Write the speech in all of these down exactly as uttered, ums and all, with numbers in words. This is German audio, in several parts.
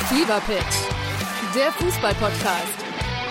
Fever Pitch, der Fußball-Podcast.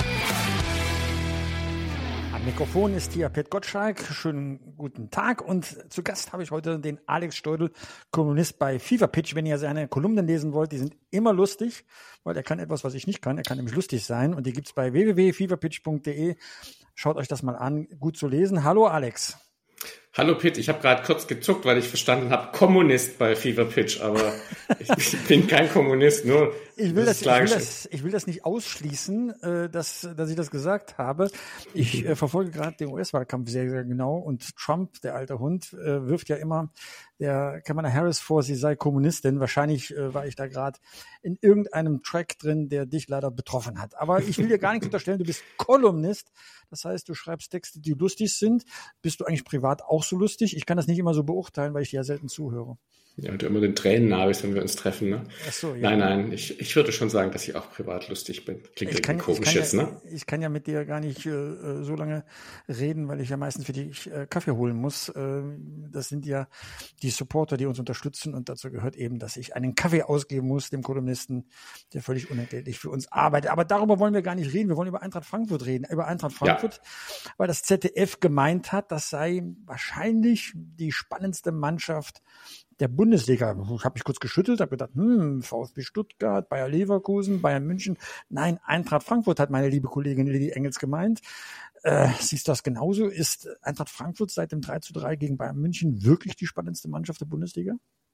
Am Mikrofon ist hier Pet Gottschalk. Schönen guten Tag. Und zu Gast habe ich heute den Alex Steudel, Kolumnist bei Fever Pitch. Wenn ihr seine Kolumnen lesen wollt, die sind immer lustig, weil er kann etwas, was ich nicht kann. Er kann nämlich lustig sein. Und die gibt's bei w w w punkt fever pitch punkt d e. Schaut euch das mal an. Gut zu lesen. Hallo Alex. Hallo Pitt, ich habe gerade kurz gezuckt, weil ich verstanden habe, Kommunist bei Fever Pitch, aber ich, ich bin kein Kommunist, nur ich will das, das, ich will das, ich will das nicht ausschließen, äh, dass, dass ich das gesagt habe. Ich äh, verfolge gerade den U S-Wahlkampf sehr, sehr genau und Trump, der alte Hund, äh, wirft ja immer der Kamala Harris vor, sie sei Kommunistin. Wahrscheinlich äh, war ich da gerade in irgendeinem Track drin, der dich leider betroffen hat. Aber ich will dir gar nichts unterstellen, du bist Kolumnist. Das heißt, du schreibst Texte, die lustig sind. Bist du eigentlich privat auch so lustig? Ich kann das nicht immer so beurteilen, weil ich dir ja selten zuhöre. Ja, und du immer den Tränen nah bist, wenn wir uns treffen, ne? Ach so, ja. Nein, nein, ich, ich würde schon sagen, dass ich auch privat lustig bin. Klingt ich irgendwie kann, komisch ich kann jetzt, ja, ne? Ich kann ja mit dir gar nicht äh, so lange reden, weil ich ja meistens für dich äh, Kaffee holen muss. Äh, das sind ja die Supporter, die uns unterstützen und dazu gehört eben, dass ich einen Kaffee ausgeben muss, dem Kolumnisten, der völlig unentgeltlich für uns arbeitet. Aber darüber wollen wir gar nicht reden. Wir wollen über Eintracht Frankfurt reden. Über Eintracht Frankfurt, ja. Weil das Z D F gemeint hat, das sei wahrscheinlich die spannendste Mannschaft der Bundesliga. Ich habe mich kurz geschüttelt, habe gedacht, hm, VfB Stuttgart, Bayer Leverkusen, Bayern München. Nein, Eintracht Frankfurt hat meine liebe Kollegin Lilly Engels gemeint. Äh, siehst du das genauso? Ist Eintracht Frankfurt seit dem drei zu drei gegen Bayern München wirklich die spannendste Mannschaft der Bundesliga?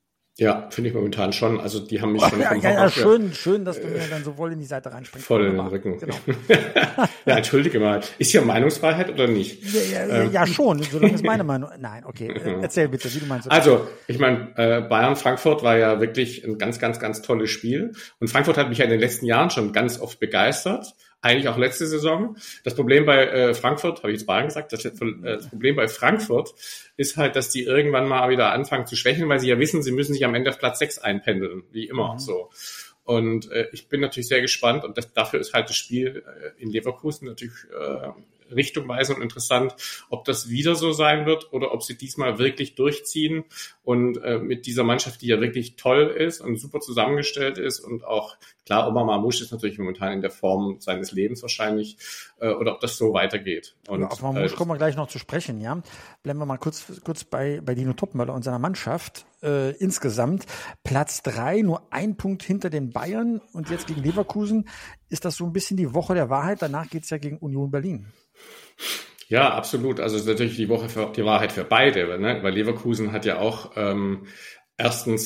Ja, finde ich momentan schon. Also die haben mich oh, schon ja, vom ja, ja, schön, schön, dass du äh, mir dann so voll in die Seite reinspringst. Voll in den Rücken. Genau. Ja, entschuldige mal. Ist hier Meinungsfreiheit oder nicht? Ja, ja, ähm. ja schon, solange es meine Meinung. Nein, okay. Erzähl bitte, wie du meinst. Also, ich meine, äh, Bayern-Frankfurt war ja wirklich ein ganz, ganz, ganz tolles Spiel. Und Frankfurt hat mich ja in den letzten Jahren schon ganz oft begeistert. Eigentlich auch letzte Saison. Das Problem bei äh, Frankfurt, habe ich jetzt Bayern gesagt, das, äh, das Problem bei Frankfurt ist halt, dass die irgendwann mal wieder anfangen zu schwächen, weil sie ja wissen, sie müssen sich am Ende auf Platz sechs einpendeln, wie immer mhm. so. Und äh, ich bin natürlich sehr gespannt und das, dafür ist halt das Spiel äh, in Leverkusen natürlich äh, richtungweisend und interessant, ob das wieder so sein wird oder ob sie diesmal wirklich durchziehen und äh, mit dieser Mannschaft, die ja wirklich toll ist und super zusammengestellt ist und auch, klar, Omar Mamouche ist natürlich momentan in der Form seines Lebens wahrscheinlich, äh, oder ob das so weitergeht. Und, ja, auf Mamouche äh, kommen wir gleich noch zu sprechen, ja. Bleiben wir mal kurz kurz bei bei Dino Topmöller und seiner Mannschaft. Äh, insgesamt Platz drei, nur ein Punkt hinter den Bayern und jetzt gegen Leverkusen. Ist das so ein bisschen die Woche der Wahrheit? Danach geht's ja gegen Union Berlin. Ja, absolut. Also es ist natürlich die Woche für die Wahrheit für beide, ne? Weil Leverkusen hat ja auch ähm, erstens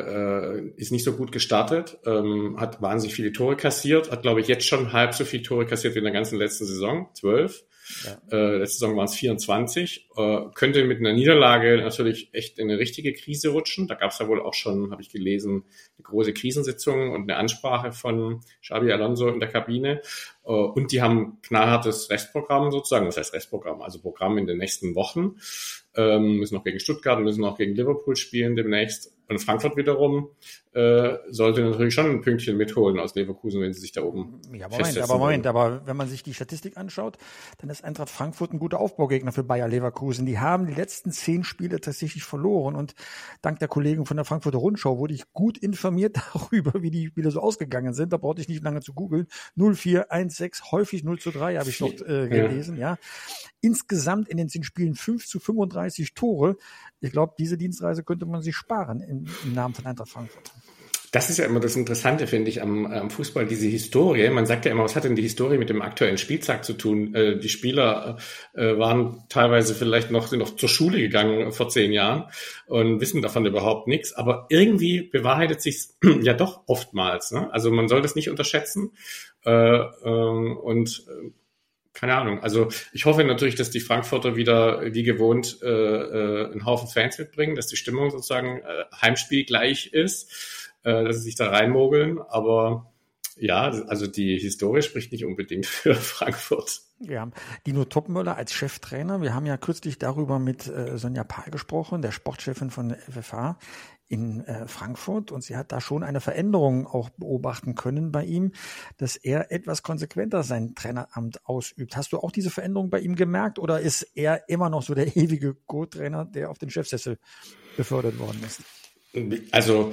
mal äh, ist nicht so gut gestartet, ähm, hat wahnsinnig viele Tore kassiert, hat glaube ich jetzt schon halb so viele Tore kassiert wie in der ganzen letzten Saison, zwölf. Ja. Äh, letzte Saison waren es vierundzwanzig. Äh, könnte mit einer Niederlage natürlich echt in eine richtige Krise rutschen. Da gab es ja wohl auch schon, habe ich gelesen, eine große Krisensitzung und eine Ansprache von Xabi Alonso in der Kabine. Äh, und die haben knallhartes Restprogramm sozusagen. Das heißt Restprogramm, also Programm in den nächsten Wochen. Ähm, müssen noch gegen Stuttgart, müssen noch gegen Liverpool spielen demnächst. Und Frankfurt wiederum äh, sollte natürlich schon ein Pünktchen mitholen aus Leverkusen, wenn sie sich da oben ja, Moment, aber Moment, wollen. aber wenn man sich die Statistik anschaut, dann ist Eintracht Frankfurt ein guter Aufbaugegner für Bayer Leverkusen. Die haben die letzten zehn Spiele tatsächlich verloren und dank der Kollegen von der Frankfurter Rundschau wurde ich gut informiert darüber, wie die Spiele so ausgegangen sind. Da brauchte ich nicht lange zu googeln. null vier eins sechs, häufig null zu drei habe ich noch äh, gelesen, ja. ja. Insgesamt in den zehn Spielen fünf zu fünfunddreißig Tore. Ich glaube, diese Dienstreise könnte man sich sparen im, im Namen von Eintracht Frankfurt. Das ist ja immer das Interessante, finde ich, am, am Fußball, diese Historie. Man sagt ja immer, was hat denn die Historie mit dem aktuellen Spieltag zu tun? Äh, die Spieler äh, waren teilweise vielleicht noch, sind noch zur Schule gegangen vor zehn Jahren und wissen davon überhaupt nichts. Aber irgendwie bewahrheitet sich's ja doch oftmals, ne? Also man soll das nicht unterschätzen. Äh, äh, und äh, keine Ahnung. Also ich hoffe natürlich, dass die Frankfurter wieder wie gewohnt äh, äh, einen Haufen Fans mitbringen, dass die Stimmung sozusagen äh, Heimspiel gleich ist, äh, dass sie sich da reinmogeln. Aber ja, also die Historie spricht nicht unbedingt für Frankfurt. Wir haben Dino Topmöller als Cheftrainer. Wir haben ja kürzlich darüber mit äh, Sonja Pahl gesprochen, der Sportchefin von der F F H in äh, Frankfurt. Und sie hat da schon eine Veränderung auch beobachten können bei ihm, dass er etwas konsequenter sein Traineramt ausübt. Hast du auch diese Veränderung bei ihm gemerkt oder ist er immer noch so der ewige Co-Trainer, der auf den Chefsessel befördert worden ist? Also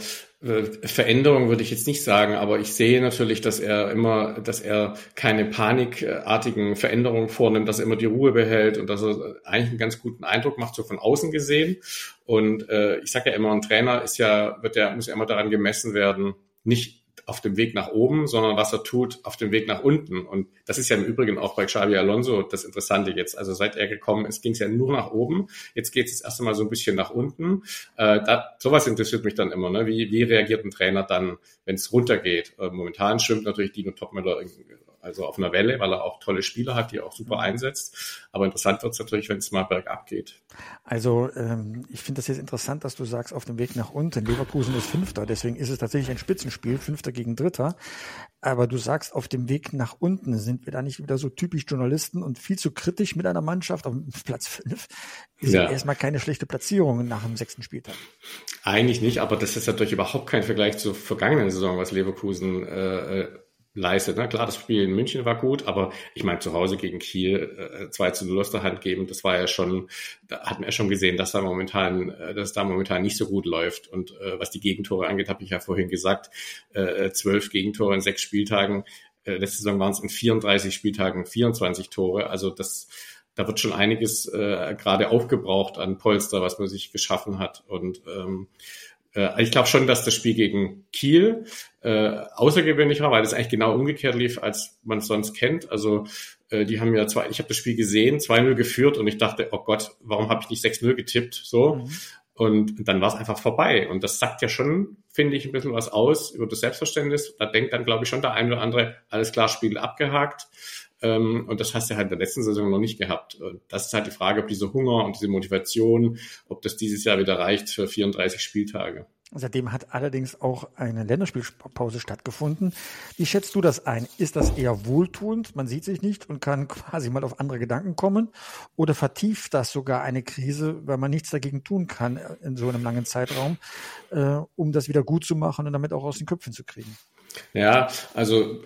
Veränderung würde ich jetzt nicht sagen, aber ich sehe natürlich, dass er immer, dass er keine panikartigen Veränderungen vornimmt, dass er immer die Ruhe behält und dass er eigentlich einen ganz guten Eindruck macht, so von außen gesehen. Und äh, ich sage ja immer, ein Trainer ist ja, wird ja, muss ja immer daran gemessen werden, nicht auf dem Weg nach oben, sondern was er tut auf dem Weg nach unten. Und das ist ja im Übrigen auch bei Xabi Alonso das Interessante jetzt. Also seit er gekommen ist, ging es ja nur nach oben. Jetzt geht es das erste Mal so ein bisschen nach unten. Äh, da, sowas interessiert mich dann immer. Ne? Wie, wie reagiert ein Trainer dann, wenn es runtergeht? Äh, momentan schwimmt natürlich Dino Topmöller also auf einer Welle, weil er auch tolle Spieler hat, die er auch super einsetzt. Aber interessant wird es natürlich, wenn es mal bergab geht. Also ähm, ich finde das jetzt interessant, dass du sagst, auf dem Weg nach unten. Leverkusen ist Fünfter, deswegen ist es tatsächlich ein Spitzenspiel, Fünfter gegen Dritter. Aber du sagst, auf dem Weg nach unten sind wir da nicht wieder so typisch Journalisten und viel zu kritisch mit einer Mannschaft. Auf Platz fünf ist ja erstmal keine schlechte Platzierung nach dem sechsten Spieltag. Eigentlich nicht, aber das ist natürlich überhaupt kein Vergleich zur vergangenen Saison, was Leverkusen äh, leistet. Ne? Klar, das Spiel in München war gut, aber ich meine, zu Hause gegen Kiel äh, zwei zu null aus der Hand geben, das war ja schon, da hatten wir schon gesehen, dass da momentan, äh, dass da momentan nicht so gut läuft. Und äh, was die Gegentore angeht, habe ich ja vorhin gesagt, äh, zwölf Gegentore in sechs Spieltagen. Äh, letzte Saison waren es in vierunddreißig Spieltagen vierundzwanzig Tore. Also das, da wird schon einiges äh, gerade aufgebraucht an Polster, was man sich geschaffen hat. Und ähm, ich glaube schon, dass das Spiel gegen Kiel äh, außergewöhnlich war, weil das eigentlich genau umgekehrt lief, als man es sonst kennt. Also äh, die haben ja zwei, ich habe das Spiel gesehen, zwei null geführt und ich dachte, oh Gott, warum habe ich nicht sechs null getippt? So. Mhm. Und dann war es einfach vorbei. Und das sagt ja schon, finde ich, ein bisschen was aus über das Selbstverständnis. Da denkt dann, glaube ich, schon der eine oder andere, alles klar, Spiel abgehakt. Ähm, und das hast du halt in der letzten Saison noch nicht gehabt. Und das ist halt die Frage, ob dieser Hunger und diese Motivation, ob das dieses Jahr wieder reicht für vierunddreißig Spieltage. Seitdem hat allerdings auch eine Länderspielpause stattgefunden. Wie schätzt du das ein? Ist das eher wohltuend, man sieht sich nicht und kann quasi mal auf andere Gedanken kommen? Oder vertieft das sogar eine Krise, weil man nichts dagegen tun kann in so einem langen Zeitraum, äh, um das wieder gut zu machen und damit auch aus den Köpfen zu kriegen? Ja, also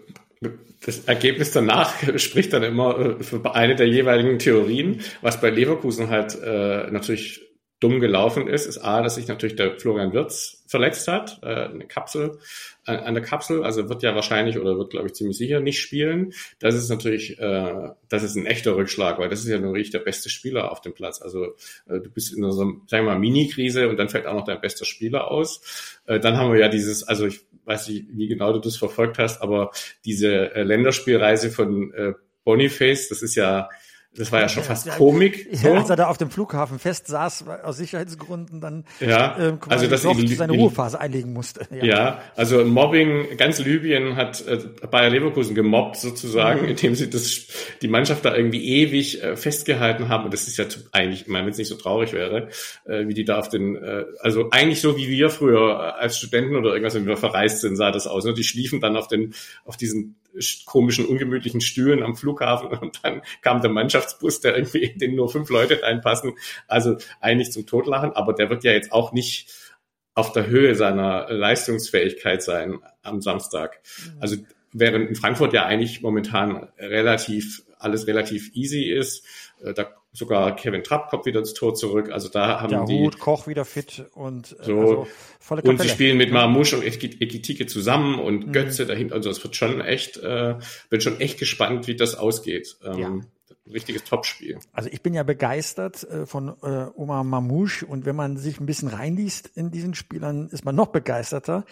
das Ergebnis danach spricht dann immer für eine der jeweiligen Theorien. Was bei Leverkusen halt äh, natürlich dumm gelaufen ist, ist A, dass sich natürlich der Florian Wirtz verletzt hat, äh, eine Kapsel, äh, eine Kapsel, also wird ja wahrscheinlich oder wird, glaube ich, ziemlich sicher nicht spielen. Das ist natürlich, äh, das ist ein echter Rückschlag, weil das ist ja nur richtig der beste Spieler auf dem Platz. Also äh, du bist in so einer, sagen wir mal, Mini-Krise und dann fällt auch noch dein bester Spieler aus. Äh, dann haben wir ja dieses, also ich weiß nicht, wie genau du das verfolgt hast, aber diese äh, Länderspielreise von äh, Boniface, das ist ja Das war ja schon fast ja, Komik. Ja, so. Als er da auf dem Flughafen fest saß, aus Sicherheitsgründen dann ja, äh, also das doch in, seine in, Ruhephase einlegen musste. Ja. ja, also Mobbing, ganz Libyen hat äh, Bayer Leverkusen gemobbt sozusagen, mhm. indem sie das die Mannschaft da irgendwie ewig äh, festgehalten haben. Und das ist ja eigentlich, ich meine, wenn es nicht so traurig wäre, äh, wie die da auf den, äh, also eigentlich so wie wir früher als Studenten oder irgendwas, wenn wir verreist sind, sah das aus. Ne? Die schliefen dann auf den, auf diesen komischen, ungemütlichen Stühlen am Flughafen und dann kam der Mannschaftsbus, der irgendwie in den nur fünf Leute reinpassen. Also eigentlich zum Totlachen, aber der wird ja jetzt auch nicht auf der Höhe seiner Leistungsfähigkeit sein am Samstag. Also während in Frankfurt ja eigentlich momentan relativ, alles relativ easy ist, da sogar Kevin Trapp kommt wieder ins Tor zurück. Also da haben der die Hut, Koch wieder fit und so also volle Kapelle. Und sie spielen mit Marmouche und Ekitike zusammen und mhm. Götze dahinter. Also es wird schon echt, äh, bin schon echt gespannt, wie das ausgeht. Ähm, ja. Ein richtiges Topspiel. Also ich bin ja begeistert äh, von äh, Omar Marmouche und wenn man sich ein bisschen reinliest in diesen Spielern, ist man noch begeisterter.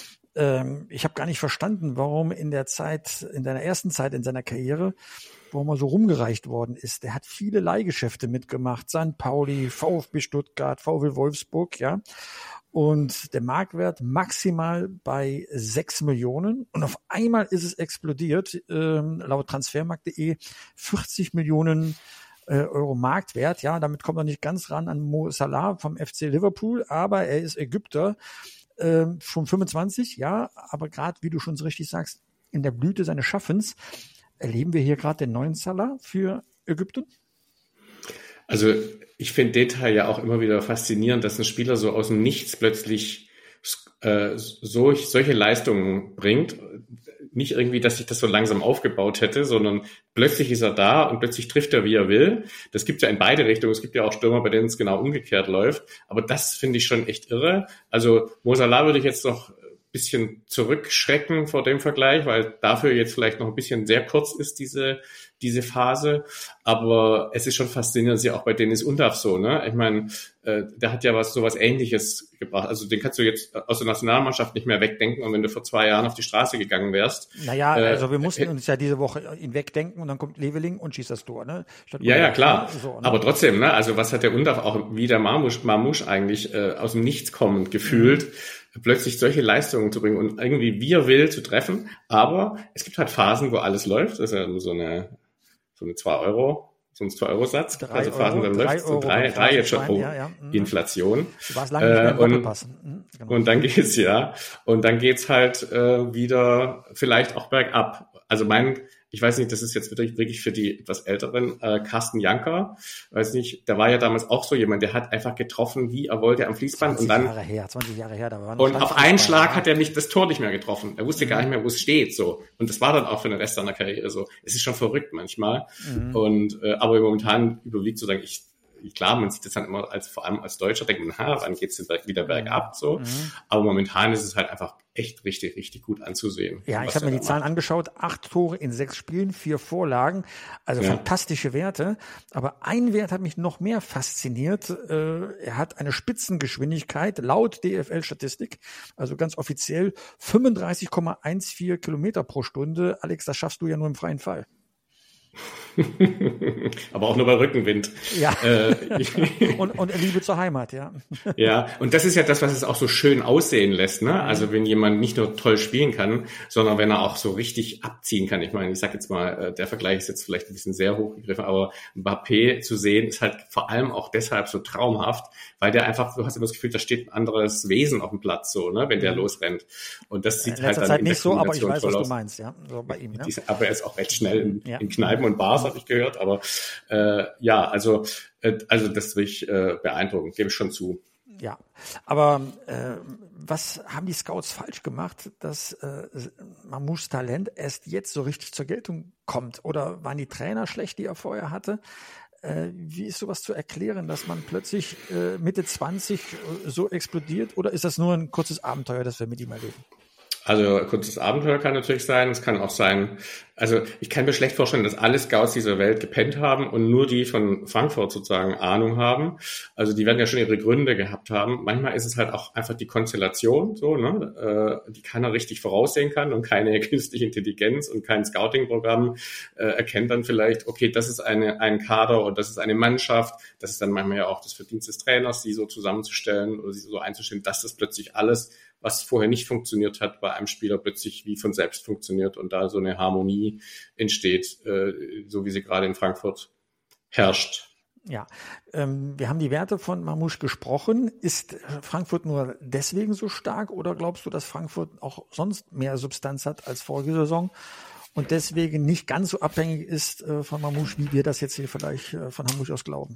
Ähm, ich habe gar nicht verstanden, warum in der Zeit, in seiner ersten Zeit in seiner Karriere, warum er so rumgereicht worden ist. Der hat viele Leihgeschäfte mitgemacht. Sankt Pauli, VfB Stuttgart, VfL Wolfsburg, ja. Und der Marktwert maximal bei sechs Millionen. Und auf einmal ist es explodiert, ähm, laut Transfermarkt punkt de, vierzig Millionen äh, Euro Marktwert. Ja, damit kommt er nicht ganz ran an Mo Salah vom F C Liverpool, aber er ist Ägypter, äh, schon fünfundzwanzig, ja, aber gerade, wie du schon so richtig sagst, in der Blüte seines Schaffens. Erleben wir hier gerade den neuen Salah für Ägypten? Also ich finde Detail ja auch immer wieder faszinierend, dass ein Spieler so aus dem Nichts plötzlich äh, so, solche Leistungen bringt. Nicht irgendwie, dass sich das so langsam aufgebaut hätte, sondern plötzlich ist er da und plötzlich trifft er, wie er will. Das gibt ja in beide Richtungen. Es gibt ja auch Stürmer, bei denen es genau umgekehrt läuft. Aber das finde ich schon echt irre. Also Mo Salah würde ich jetzt noch bisschen zurückschrecken vor dem Vergleich, weil dafür jetzt vielleicht noch ein bisschen sehr kurz ist, diese diese Phase. Aber es ist schon faszinierend, dass ja auch bei Dennis Undaff so, ne? Ich meine, äh, der hat ja was sowas Ähnliches gebracht. Also den kannst du jetzt aus der Nationalmannschaft nicht mehr wegdenken. Und wenn du vor zwei Jahren auf die Straße gegangen wärst. Naja, äh, also wir mussten äh, uns ja diese Woche ihn wegdenken und dann kommt Leveling und schießt das Tor, ne? Statt ja, ja, klar. So, ne? Aber trotzdem, ne? Also was hat der Undaff auch wie der Marmouche, Marmouche eigentlich äh, aus dem Nichts kommend gefühlt, mhm. plötzlich solche Leistungen zu bringen und irgendwie wie er will zu treffen. Aber es gibt halt Phasen, wo alles läuft. Das ist ja so eine so eine zwei Euro, so ein zwei Euro Satz. Drei also Phasen, Euro, dann drei läuft Euro so drei, drei jetzt schon, oh, ja, ja. Mhm. Inflation. Du warst lange nicht mehr im äh, und, Doppelpass. Mhm, genau. und dann geht's, ja. Und dann geht's halt äh, wieder vielleicht auch bergab. Also mein, ich weiß nicht, das ist jetzt wirklich, wirklich für die etwas älteren, äh, Carsten Janker, weiß nicht, der war ja damals auch so jemand, der hat einfach getroffen, wie er wollte am Fließband. zwanzig und dann Jahre her, zwanzig Jahre her, da war noch und auf einen Schlag ja. hat er nicht das Tor nicht mehr getroffen. Er wusste mhm. gar nicht mehr, wo es steht, so. Und das war dann auch für den Rest seiner Karriere so. Es ist schon verrückt manchmal. Mhm. Und, äh, aber momentan überwiegt so, denke ich, klar, man sieht das dann immer als, vor allem als Deutscher, denkt man, ha, wann geht's denn wieder bergab, so. Mhm. Aber momentan ist es halt einfach echt richtig, richtig gut anzusehen. Ja, ich habe mir die Zahlen angeschaut. Acht Tore in sechs Spielen, vier Vorlagen. Also ja. fantastische Werte. Aber ein Wert hat mich noch mehr fasziniert. Er hat eine Spitzengeschwindigkeit laut D F L-Statistik, also ganz offiziell fünfunddreißig Komma vierzehn Kilometer pro Stunde. Alex, das schaffst du ja nur im freien Fall. Aber auch nur bei Rückenwind. Ja. Äh, und, und Liebe zur Heimat, ja. Ja, und das ist ja das, was es auch so schön aussehen lässt, ne? Also wenn jemand nicht nur toll spielen kann, sondern wenn er auch so richtig abziehen kann. Ich meine, ich sag jetzt mal, der Vergleich ist jetzt vielleicht ein bisschen sehr hochgegriffen, aber Mbappé zu sehen ist halt vor allem auch deshalb so traumhaft, weil der einfach, du hast immer das Gefühl, da steht ein anderes Wesen auf dem Platz, so, ne, wenn der losrennt. Und das sieht in halt dann Zeit in nicht so, aber ich weiß, was aus. du meinst, ja, so bei ihm, ne? Aber er ist auch recht schnell in, ja. in Kneipen und Bars, habe ich gehört, aber äh, ja, also äh, also das ist wirklich äh, beeindruckend, gebe ich schon zu. Ja, aber äh, was haben die Scouts falsch gemacht, dass äh, Marmouches Talent erst jetzt so richtig zur Geltung kommt? Oder waren die Trainer schlecht, die er vorher hatte? Äh, wie ist sowas zu erklären, dass man plötzlich äh, Mitte zwanzig äh, so explodiert? Oder ist das nur ein kurzes Abenteuer, das wir mit ihm erleben? Also kurzes Abenteuer kann natürlich sein. Es kann auch sein, also ich kann mir schlecht vorstellen, dass alle Scouts dieser Welt gepennt haben und nur die von Frankfurt sozusagen Ahnung haben. Also die werden ja schon ihre Gründe gehabt haben. Manchmal ist es halt auch einfach die Konstellation, so, ne, äh, die keiner richtig voraussehen kann und keine künstliche Intelligenz und kein Scouting-Programm äh, erkennt dann vielleicht, okay, das ist eine ein Kader und das ist eine Mannschaft. Das ist dann manchmal ja auch das Verdienst des Trainers, die so zusammenzustellen oder sie so einzustellen, dass das plötzlich alles, was vorher nicht funktioniert hat, bei einem Spieler plötzlich wie von selbst funktioniert und da so eine Harmonie entsteht, äh, so wie sie gerade in Frankfurt herrscht. Ja, ähm, wir haben die Werte von Marmouche gesprochen. Ist Frankfurt nur deswegen so stark oder glaubst du, dass Frankfurt auch sonst mehr Substanz hat als vorige Saison und deswegen nicht ganz so abhängig ist äh, von Marmouche, wie wir das jetzt hier vielleicht äh, von Hamburg aus glauben?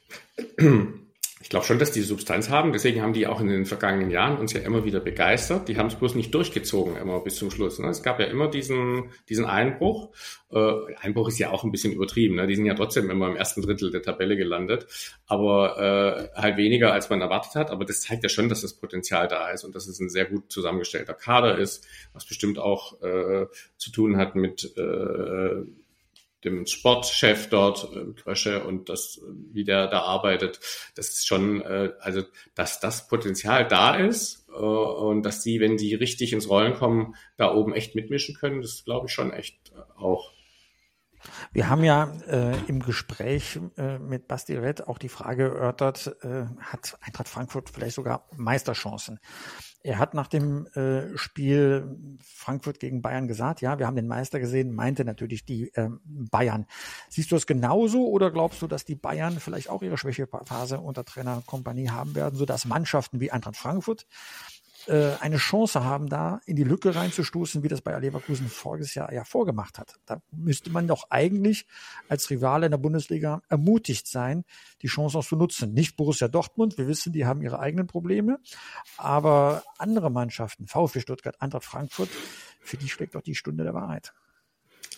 Ich glaube schon, dass die Substanz haben. Deswegen haben die auch in den vergangenen Jahren uns ja immer wieder begeistert. Die haben es bloß nicht durchgezogen immer bis zum Schluss. Ne? Es gab ja immer diesen diesen Einbruch. Äh, Einbruch ist ja auch ein bisschen übertrieben. Ne? Die sind ja trotzdem immer im ersten Drittel der Tabelle gelandet. Aber äh, halt weniger, als man erwartet hat. Aber das zeigt ja schon, dass das Potenzial da ist und dass es ein sehr gut zusammengestellter Kader ist, was bestimmt auch äh, zu tun hat mit äh, dem Sportchef dort, äh, Krösche, und das, wie der da arbeitet, das ist schon, äh, also, dass das Potenzial da ist äh, und dass die, wenn die richtig ins Rollen kommen, da oben echt mitmischen können, das glaube ich schon echt äh, auch. Wir haben ja äh, im Gespräch äh, mit Basti Red auch die Frage erörtert, äh, hat Eintracht Frankfurt vielleicht sogar Meisterchancen? Er hat nach dem äh, Spiel Frankfurt gegen Bayern gesagt, ja, wir haben den Meister gesehen, meinte natürlich die äh, Bayern. Siehst du das genauso oder glaubst du, dass die Bayern vielleicht auch ihre Schwächephase unter Trainer Kompanie haben werden, sodass Mannschaften wie Eintracht Frankfurt äh, eine Chance haben, da in die Lücke reinzustoßen, wie das Bayer Leverkusen voriges Jahr ja vorgemacht hat? Da müsste man doch eigentlich als Rivale in der Bundesliga ermutigt sein, die Chance auch zu nutzen. Nicht Borussia Dortmund, wir wissen, die haben ihre eigenen Probleme, aber andere Mannschaften, VfB Stuttgart, Eintracht Frankfurt, für die schlägt doch die Stunde der Wahrheit.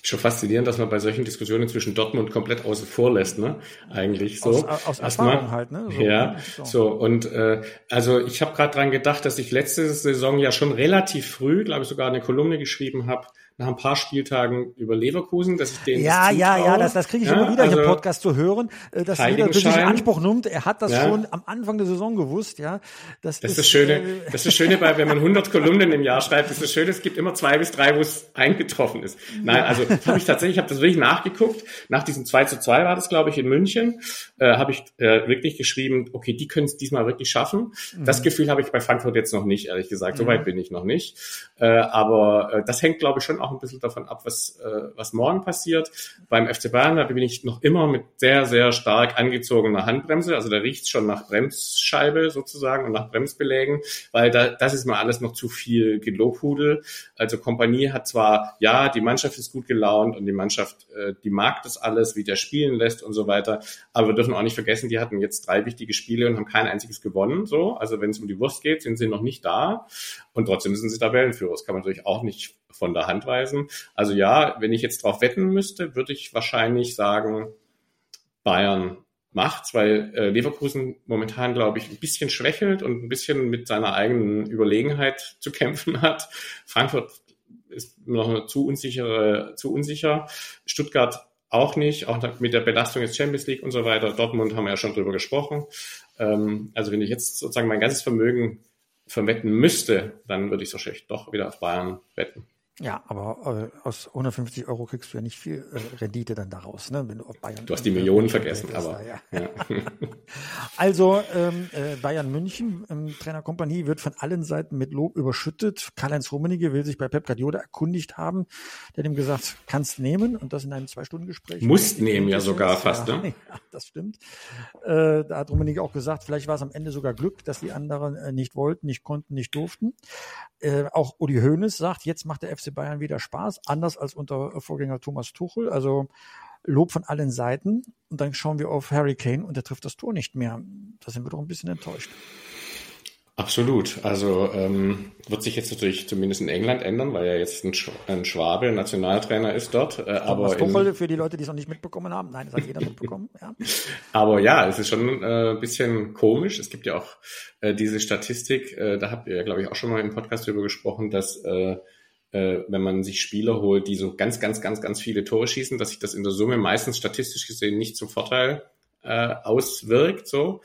Schon faszinierend, dass man bei solchen Diskussionen zwischen Dortmund komplett außen vor lässt, ne? Eigentlich so. Aus, aus Erfahrung halt, ne? So, ja, so. so. Und äh, also ich habe gerade dran gedacht, dass ich letzte Saison ja schon relativ früh, glaube ich, sogar eine Kolumne geschrieben habe, nach ein paar Spieltagen über Leverkusen, dass ich denen ja, das ja, ja, das, das kriege ich ja, immer wieder also, hier im Podcast zu hören, dass jeder für sich in Anspruch nimmt. Er hat das ja. schon am Anfang der Saison gewusst, ja. Das, das ist das Schöne. Äh, das ist das Schöne bei, wenn man hundert Kolumnen im Jahr schreibt, ist das Schöne, es gibt immer zwei bis drei, wo es eingetroffen ist. Nein, also habe ich tatsächlich, ich habe das wirklich nachgeguckt. Nach diesem zwei zu zwei war das, glaube ich, in München, äh, habe ich äh, wirklich geschrieben, okay, die können es diesmal wirklich schaffen. Mhm. Das Gefühl habe ich bei Frankfurt jetzt noch nicht, ehrlich gesagt. So weit bin ich noch nicht. Äh, aber äh, das hängt, glaube ich, schon auch ein bisschen davon ab, was äh, was morgen passiert. Beim F C Bayern, da bin ich noch immer mit sehr, sehr stark angezogener Handbremse. Also da riecht's schon nach Bremsscheibe sozusagen und nach Bremsbelägen, weil da das ist mal alles noch zu viel Gelobhudel. Also Kompanie hat zwar, ja, die Mannschaft ist gut gelaunt und die Mannschaft, äh, die mag das alles, wie der spielen lässt und so weiter. Aber wir dürfen auch nicht vergessen, die hatten jetzt drei wichtige Spiele und haben kein einziges gewonnen. So, also wenn es um die Wurst geht, sind sie noch nicht da. Und trotzdem sind sie Tabellenführer. Das kann man natürlich auch nicht von der Hand weisen. Also ja, wenn ich jetzt drauf wetten müsste, würde ich wahrscheinlich sagen, Bayern macht's, weil äh, Leverkusen momentan, glaube ich, ein bisschen schwächelt und ein bisschen mit seiner eigenen Überlegenheit zu kämpfen hat. Frankfurt ist noch zu unsichere, zu unsicher. Stuttgart auch nicht, auch mit der Belastung des Champions League und so weiter. Dortmund haben wir ja schon drüber gesprochen. Ähm, also wenn ich jetzt sozusagen mein ganzes Vermögen verwetten müsste, dann würde ich so schlecht doch wieder auf Bayern wetten. Ja, aber äh, aus hundertfünfzig Euro kriegst du ja nicht viel äh, Rendite dann daraus, ne? Wenn du auf Bayern. Du hast die Millionen vergessen, aber. Da, ja. Ja. Also ähm, äh, Bayern München, ähm, Trainerkompanie wird von allen Seiten mit Lob überschüttet. Karl-Heinz Rummenigge will sich bei Pep Guardiola erkundigt haben. Der hat ihm gesagt, kannst nehmen und das in einem Zwei-Stunden-Gespräch. Musst nehmen ja sogar fast, ja, ne? Ja, das stimmt. Äh, da hat Rummenigge auch gesagt, vielleicht war es am Ende sogar Glück, dass die anderen äh, nicht wollten, nicht konnten, nicht durften. Äh, auch Uli Hoeneß sagt, jetzt macht der F C Bayern wieder Spaß, anders als unter Vorgänger Thomas Tuchel. Also Lob von allen Seiten. Und dann schauen wir auf Harry Kane und der trifft das Tor nicht mehr. Da sind wir doch ein bisschen enttäuscht. Absolut. Also ähm, wird sich jetzt natürlich zumindest in England ändern, weil er jetzt ein, Sch- ein Schwabe, Nationaltrainer ist dort. Äh, aber Tuchel, für die Leute, die es noch nicht mitbekommen haben. Nein, das hat jeder mitbekommen. Ja. Aber ja, es ist schon äh, ein bisschen komisch. Es gibt ja auch äh, diese Statistik, äh, da habt ihr ja, glaube ich, auch schon mal im Podcast drüber gesprochen, dass äh, äh, wenn man sich Spieler holt, die so ganz, ganz, ganz, ganz viele Tore schießen, dass sich das in der Summe meistens statistisch gesehen nicht zum Vorteil äh, auswirkt. So,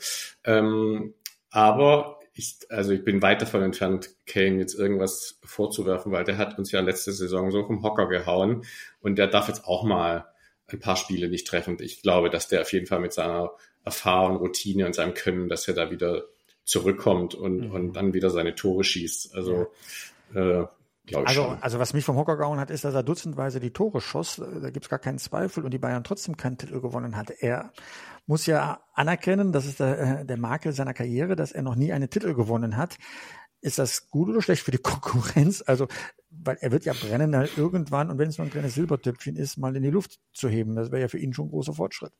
ähm, aber Ich, also ich bin weit davon entfernt, Kane jetzt irgendwas vorzuwerfen, weil der hat uns ja letzte Saison so vom Hocker gehauen und der darf jetzt auch mal ein paar Spiele nicht treffen. Ich glaube, dass der auf jeden Fall mit seiner Erfahrung, Routine und seinem Können, dass er da wieder zurückkommt und, mhm. und dann wieder seine Tore schießt. Also äh, glaube ich also, schon. Also was mich vom Hocker gehauen hat, ist, dass er dutzendweise die Tore schoss. Da gibt's gar keinen Zweifel und die Bayern trotzdem keinen Titel gewonnen hat. Er muss ja anerkennen, das ist der, der Makel seiner Karriere, dass er noch nie einen Titel gewonnen hat. Ist das gut oder schlecht für die Konkurrenz? Also, weil er wird ja brennen, halt irgendwann, und wenn es nur ein kleines Silbertöpfchen ist, mal in die Luft zu heben. Das wäre ja für ihn schon ein großer Fortschritt.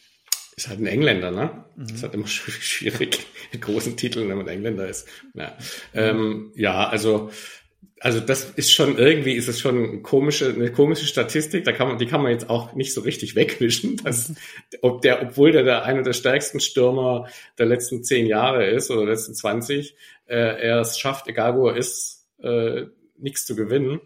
Ist halt ein Engländer, ne? Mhm. Ist halt immer schwierig, mit großen Titeln, wenn man Engländer ist. Ja, mhm. ähm, ja also Also das ist schon irgendwie, ist es schon eine komische, eine komische Statistik. Da kann man, die kann man jetzt auch nicht so richtig wegwischen, dass, ob der, obwohl der, der einer der stärksten Stürmer der letzten zehn Jahre ist oder der letzten zwanzig, äh, er es schafft, egal wo er ist, äh, nichts zu gewinnen.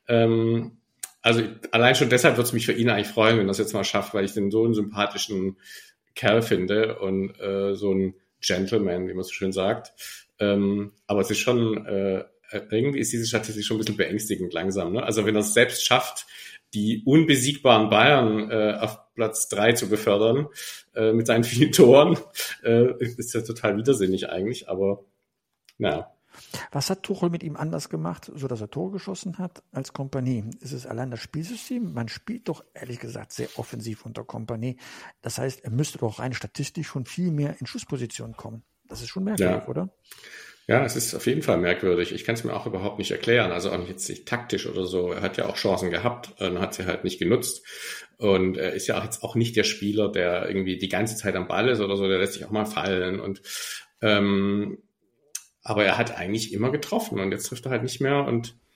Ähm, also allein schon deshalb würde es mich für ihn eigentlich freuen, wenn er das jetzt mal schafft, weil ich den so einen sympathischen Kerl finde und äh, so ein Gentleman, wie man so schön sagt. Ähm, aber es ist schon äh, irgendwie ist diese Statistik schon ein bisschen beängstigend langsam. Ne? Also wenn er es selbst schafft, die unbesiegbaren Bayern äh, auf Platz drei zu befördern äh, mit seinen vielen Toren, äh, ist ja total widersinnig eigentlich, aber naja. Was hat Tuchel mit ihm anders gemacht, so dass er Tore geschossen hat als Kompanie? Ist es allein das Spielsystem? Man spielt doch ehrlich gesagt sehr offensiv unter Kompanie. Das heißt, er müsste doch rein statistisch schon viel mehr in Schussposition kommen. Das ist schon merkwürdig, ja. Oder? Ja, es ist auf jeden Fall merkwürdig. Ich kann es mir auch überhaupt nicht erklären. Also auch nicht jetzt nicht taktisch oder so. Er hat ja auch Chancen gehabt und hat sie halt nicht genutzt. Und er ist ja auch jetzt auch nicht der Spieler, der irgendwie die ganze Zeit am Ball ist oder so. Der lässt sich auch mal fallen. Und ähm, aber er hat eigentlich immer getroffen und jetzt trifft er halt nicht mehr. Und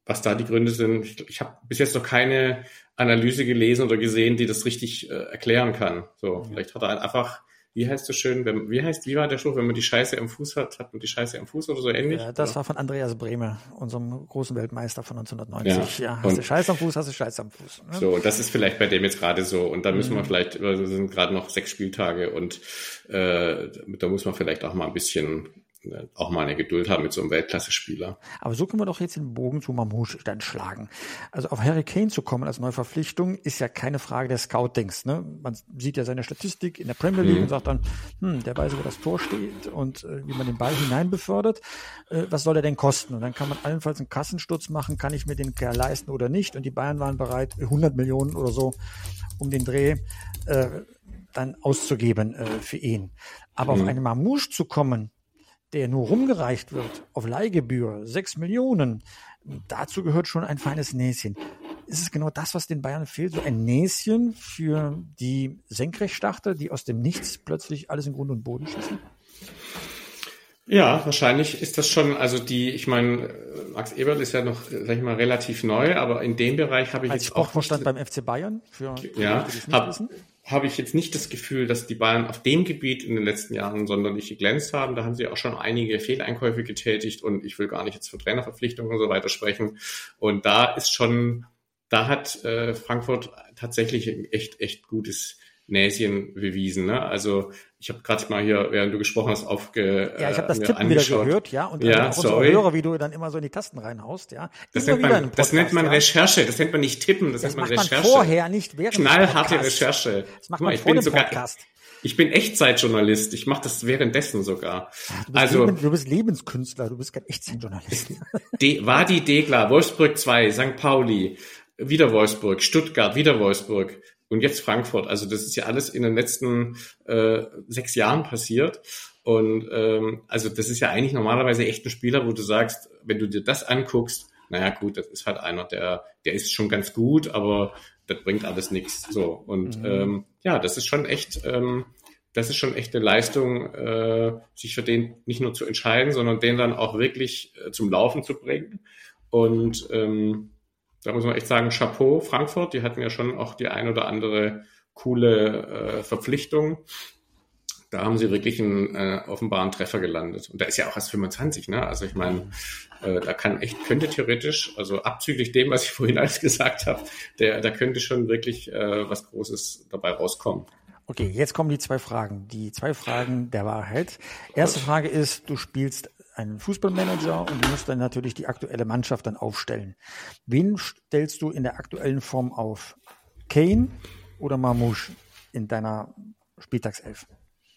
was da die Gründe sind. Ich, ich habe bis jetzt noch keine Analyse gelesen oder gesehen, die das richtig äh, erklären kann. So, ja. Vielleicht hat er einfach, wie heißt das schön, wenn, wie heißt, wie war der Spruch, wenn man die Scheiße am Fuß hat, hat man die Scheiße am Fuß oder so ähnlich? Ja, das oder? war von Andreas Brehme, unserem großen Weltmeister von neunzehnhundertneunzig. Ja, Ja, hast du Scheiße am Fuß, hast du Scheiße am Fuß. Ne? So, das ist vielleicht bei dem jetzt gerade so. Und da müssen Mhm. wir vielleicht, es sind gerade noch sechs Spieltage und äh, da muss man vielleicht auch mal ein bisschen auch mal eine Geduld haben mit so einem Weltklasse-Spieler. Aber so können wir doch jetzt den Bogen zu Mamouche dann schlagen. Also auf Harry Kane zu kommen als Neuverpflichtung ist ja keine Frage des Scoutings. Ne? Man sieht ja seine Statistik in der Premier League mhm. und sagt dann, hm, der weiß, wo das Tor steht und äh, wie man den Ball hinein befördert. Äh, was soll der denn kosten? Und dann kann man allenfalls einen Kassensturz machen, kann ich mir den Kerl leisten oder nicht? Und die Bayern waren bereit, hundert Millionen oder so um den Dreh äh, dann auszugeben äh, für ihn. Aber mhm. auf einen Mamouche zu kommen, der nur rumgereicht wird, auf Leihgebühr, sechs Millionen, dazu gehört schon ein feines Näschen. Ist es genau das, was den Bayern fehlt? So ein Näschen für die Senkrechtstarter, die aus dem Nichts plötzlich alles in Grund und Boden schießen? Ja, wahrscheinlich ist das schon, also die, ich meine, Max Eberl ist ja noch, sag ich mal, relativ neu, aber in dem Bereich habe ich Als jetzt auch... Sportvorstand beim F C Bayern, für ja, die, die es nicht hab, wissen. habe ich jetzt nicht das Gefühl, dass die Bayern auf dem Gebiet in den letzten Jahren sonderlich geglänzt haben. Da haben sie auch schon einige Fehleinkäufe getätigt und ich will gar nicht jetzt von Trainerverpflichtungen und so weiter sprechen. Und da ist schon, da hat äh, Frankfurt tatsächlich ein echt, echt gutes Näschen bewiesen. Ne? Also ich habe gerade mal hier, während du gesprochen hast, aufge Ja, ich habe das äh, Tippen wieder gehört, ja, und ja, auch unsere Hörer, wie du dann immer so in die Tasten reinhaust, ja. Das nennt, man, Podcast, das nennt man ja. Recherche, das nennt man nicht Tippen, das, das nennt man macht Recherche. Man vorher, nicht während Knallharte des Recherche. Das macht Guck mal, man ich vor bin dem sogar, Podcast. Ich bin Echtzeitjournalist, ich mache das währenddessen sogar. Du bist, also, Leben, du bist Lebenskünstler, du bist kein Echtzeitjournalist. De, Wadi Degla, Wolfsburg zwei, Sankt Pauli, wieder Wolfsburg, Stuttgart, wieder Wolfsburg. Und jetzt Frankfurt. Also das ist ja alles in den letzten äh, sechs Jahren passiert. Und ähm, also das ist ja eigentlich normalerweise echt ein Spieler, wo du sagst, wenn du dir das anguckst, naja gut, das ist halt einer, der der ist schon ganz gut, aber das bringt alles nichts. So und mhm. ähm, ja, das ist schon echt, ähm, das ist schon echt eine Leistung, äh, sich für den nicht nur zu entscheiden, sondern den dann auch wirklich äh, zum Laufen zu bringen. Und ähm, da muss man echt sagen, Chapeau Frankfurt, die hatten ja schon auch die ein oder andere coole äh, Verpflichtung. Da haben sie wirklich einen äh, offenbaren Treffer gelandet. Und da ist ja auch erst fünfundzwanzig, ne? Also ich meine, äh, da kann echt, könnte theoretisch, also abzüglich dem, was ich vorhin alles gesagt habe, der, da könnte schon wirklich äh, was Großes dabei rauskommen. Okay, jetzt kommen die zwei Fragen. Die zwei Fragen der Wahrheit. Erste Frage ist, du spielst einen Fußballmanager und du musst dann natürlich die aktuelle Mannschaft dann aufstellen. Wen stellst du in der aktuellen Form auf? Kane oder Mamouche in deiner Spieltagself?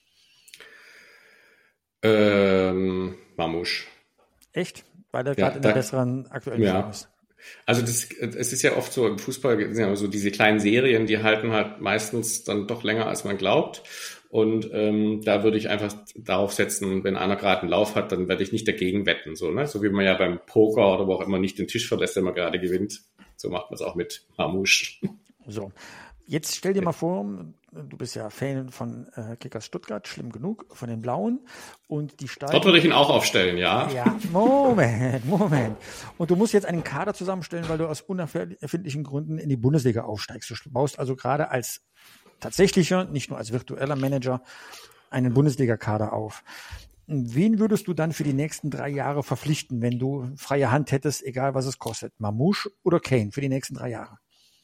Ähm, Mamouche. Echt? Weil er ja, gerade in der besseren aktuellen ja. Form ist. Also das, es ist ja oft so, im Fußball sind ja so diese kleinen Serien, die halten halt meistens dann doch länger, als man glaubt. Und ähm, da würde ich einfach darauf setzen, wenn einer gerade einen Lauf hat, dann werde ich nicht dagegen wetten. So, ne? So wie man ja beim Poker oder wo auch immer nicht den Tisch verlässt, wenn man gerade gewinnt. So macht man es auch mit Mamouche. So, jetzt stell dir mal vor, du bist ja Fan von äh, Kickers Stuttgart, schlimm genug, von den Blauen. Und die steigen, dort würde ich ihn auch aufstellen, ja. Ja, Moment, Moment. Und du musst jetzt einen Kader zusammenstellen, weil du aus unerfindlichen Gründen in die Bundesliga aufsteigst. Du baust also gerade als tatsächlicher, nicht nur als virtueller Manager, einen Bundesliga-Kader auf. Wen würdest du dann für die nächsten drei Jahre verpflichten, wenn du freie Hand hättest, egal was es kostet? Mamouche oder Kane für die nächsten drei Jahre?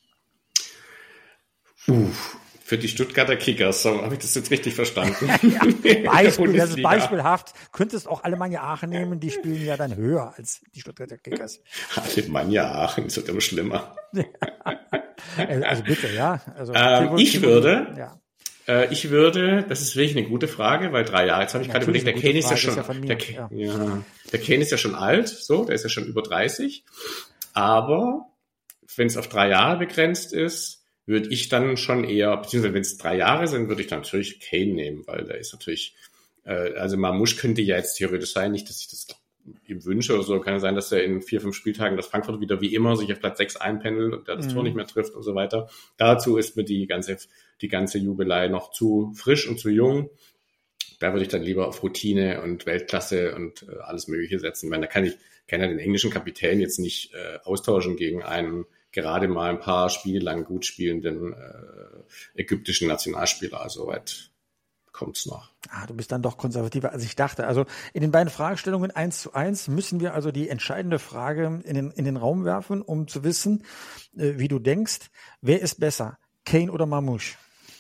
Uff, für die Stuttgarter Kickers, so habe ich das jetzt richtig verstanden. Ja, Beispiel, das ist beispielhaft. Könntest auch Alemannia Aachen nehmen, die spielen ja dann höher als die Stuttgarter Kickers. Alemannia Aachen ist immer schlimmer. Also bitte, ja. Also, ähm, ich würde, ja. äh, ich würde, das ist wirklich eine gute Frage, weil drei Jahre, jetzt habe ich gerade überlegt, der Kane ist ja schon, ist ja der, ja. Ja, der Kane ist ja schon alt, so, der ist ja schon über dreißig, aber wenn es auf drei Jahre begrenzt ist, würde ich dann schon eher, beziehungsweise wenn es drei Jahre sind, würde ich dann natürlich Kane nehmen, weil der ist natürlich, äh, also Mamouche könnte ja jetzt theoretisch sein, nicht, dass ich das ihm wünsche oder so, kann ja sein, dass er in vier, fünf Spieltagen das Frankfurt wieder wie immer sich auf Platz sechs einpendelt und der das mhm. Tor nicht mehr trifft und so weiter. Dazu ist mir die ganze, die ganze Jubelei noch zu frisch und zu jung. da würde ich dann lieber auf Routine und Weltklasse und äh, alles Mögliche setzen. Ich meine, da kann ich, kann ja den englischen Kapitän jetzt nicht äh, austauschen gegen einen gerade mal ein paar Spiele lang gut spielenden äh, ägyptischen Nationalspieler. Soweit kommt's noch. Ah, du bist dann doch konservativer, als ich dachte. Also in den beiden Fragestellungen eins zu eins müssen wir also die entscheidende Frage in den, in den Raum werfen, um zu wissen, äh, wie du denkst. Wer ist besser, Kane oder Mamouche?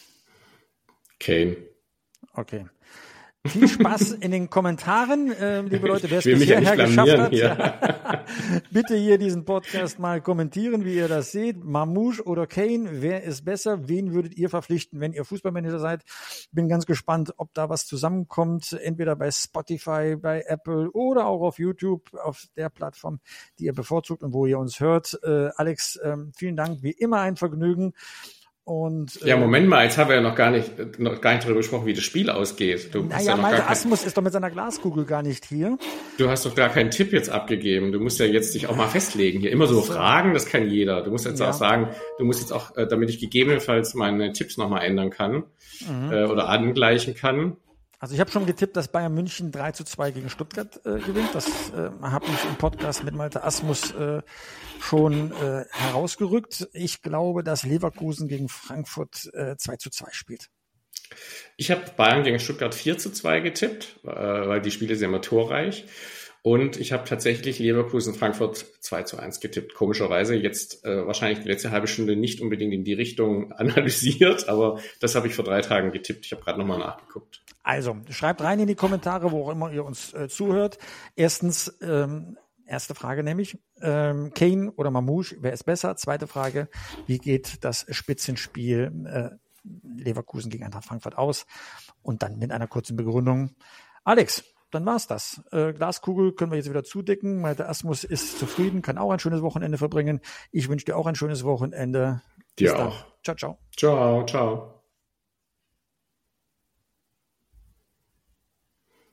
Kane. Okay. Viel Spaß in den Kommentaren, äh, liebe Leute, wer es bis hierher geschafft hat. Ja. Bitte hier diesen Podcast mal kommentieren, wie ihr das seht. Mamouche oder Kane, wer ist besser? Wen würdet ihr verpflichten, wenn ihr Fußballmanager seid? Bin ganz gespannt, ob da was zusammenkommt, entweder bei Spotify, bei Apple oder auch auf YouTube, auf der Plattform, die ihr bevorzugt und wo ihr uns hört. Äh, Alex, äh, vielen Dank, wie immer ein Vergnügen. Und, ja, Moment mal, jetzt haben wir ja noch gar nicht, noch gar nicht darüber gesprochen, wie das Spiel ausgeht. Du naja, ja Malte Asmus ist doch mit seiner Glaskugel gar nicht hier. Du hast doch gar keinen Tipp jetzt abgegeben. Du musst ja jetzt dich auch mal festlegen. Hier immer so Fragen, das kann jeder. Du musst jetzt ja. auch sagen, du musst jetzt auch, damit ich gegebenenfalls meine Tipps nochmal ändern kann mhm. äh, oder angleichen kann. Also ich habe schon getippt, dass Bayern München drei zu zwei gegen Stuttgart äh, gewinnt. Das äh, habe ich im Podcast mit Malte Asmus äh, schon äh, herausgerückt. Ich glaube, dass Leverkusen gegen Frankfurt äh, zwei zu zwei spielt. Ich habe Bayern gegen Stuttgart vier zu zwei getippt, äh, weil die Spiele sind immer torreich. Und ich habe tatsächlich Leverkusen-Frankfurt zwei zu eins getippt. Komischerweise jetzt äh, wahrscheinlich die letzte halbe Stunde nicht unbedingt in die Richtung analysiert, aber das habe ich vor drei Tagen getippt. Ich habe gerade nochmal nachgeguckt. Also, schreibt rein in die Kommentare, wo auch immer ihr uns äh, zuhört. Erstens, ähm, erste Frage nämlich, ähm, Kane oder Mamouche, wer ist besser? Zweite Frage, wie geht das Spitzenspiel äh, Leverkusen gegen Eintracht Frankfurt aus? Und dann mit einer kurzen Begründung. Alex, dann war's das. Äh, Glaskugel können wir jetzt wieder zudecken. Malte Asmus ist zufrieden, kann auch ein schönes Wochenende verbringen. Ich wünsche dir auch ein schönes Wochenende. Dir auch. Ciao, ciao. Ciao, ciao.